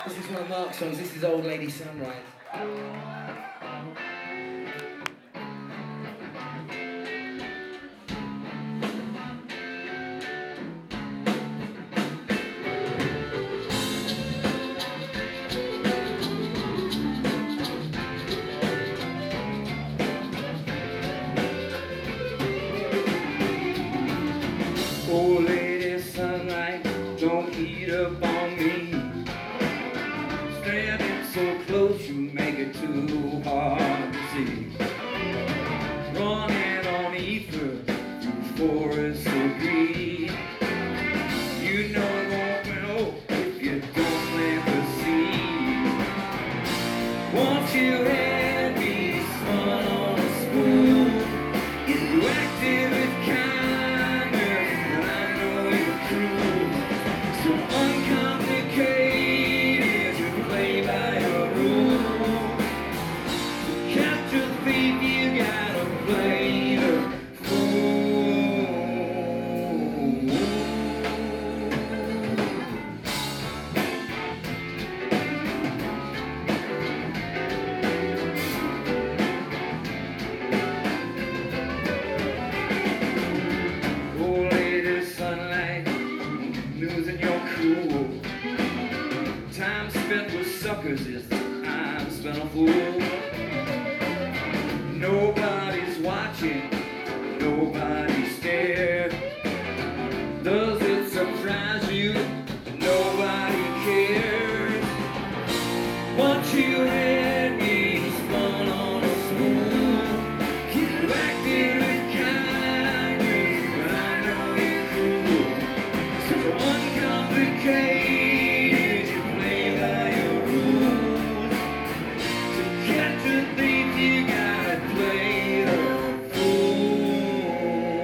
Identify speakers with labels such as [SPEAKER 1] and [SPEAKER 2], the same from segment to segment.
[SPEAKER 1] This is one of Mark's songs. This is Old Lady Sunrise. Old lady sunlight, don't heat up on me. Standing so close, you make it too hard to see. Running on ether through forests of green. You know it won't know if you don't plant the seed. Once you had me spun on a spoon, you acted with kindness, and I know you're cruel. So uncomplicated, you play by your rules. To catch a thief, you gotta play the fool. Old lady sunlight, losing your cool. Time spent with suckers is time spent a fool. Nobody's watching, nobody's scared. Does it surprise you that nobody cares? Once you had me spun on a spoon, you acted with kindness, but I know you're cruel. So uncomplicated, you play by your rules. To catch a thief, you gotta play the fool.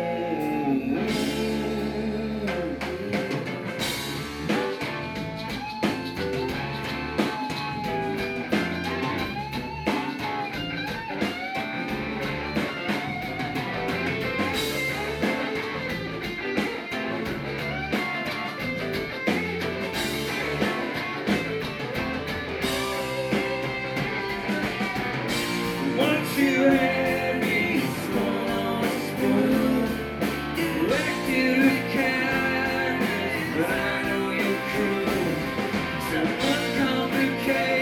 [SPEAKER 1] Once you had me spun on a spoon, you acted with kindness, but I know you're cruel. So uncomplicated.